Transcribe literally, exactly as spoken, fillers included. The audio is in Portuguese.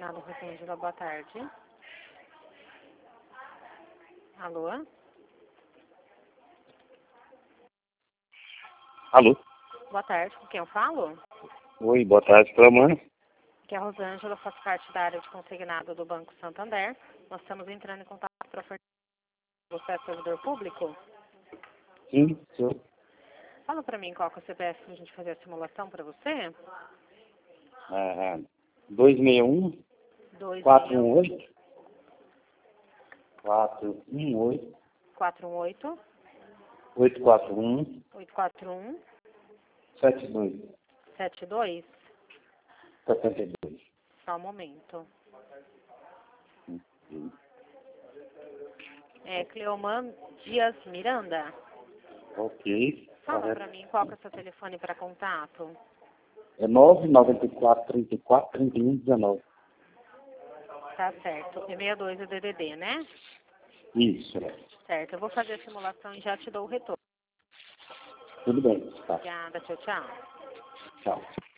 Consignado, Rosângela, boa tarde. Alô? Alô? Boa tarde, com quem eu falo? Oi, boa tarde, tua mãe. Aqui é a Rosângela, faço parte da área de consignado do Banco Santander. Nós estamos entrando em contato para ofertar. Você é servidor público? Sim, sou. Fala para mim qual que é o C P F para a gente fazer a simulação para você. Ah, dois seis um, dois quatro seis um um, oito, quatro um oito, quatro um oito, oito quatro um, oito quatro um, sete dois, sete dois. setenta e dois. Só um momento. É Cleoman Dias Miranda. Ok. Fala para mim qual que é o seu telefone para contato. É nove nove quatro, trinta e quatro, trinta e um, dezenove. Tá certo. E sessenta e dois é D D D, né? Isso. Certo. Eu vou fazer a simulação e já te dou o retorno. Tudo bem. Tá. Obrigada. Tchau, tchau. Tchau.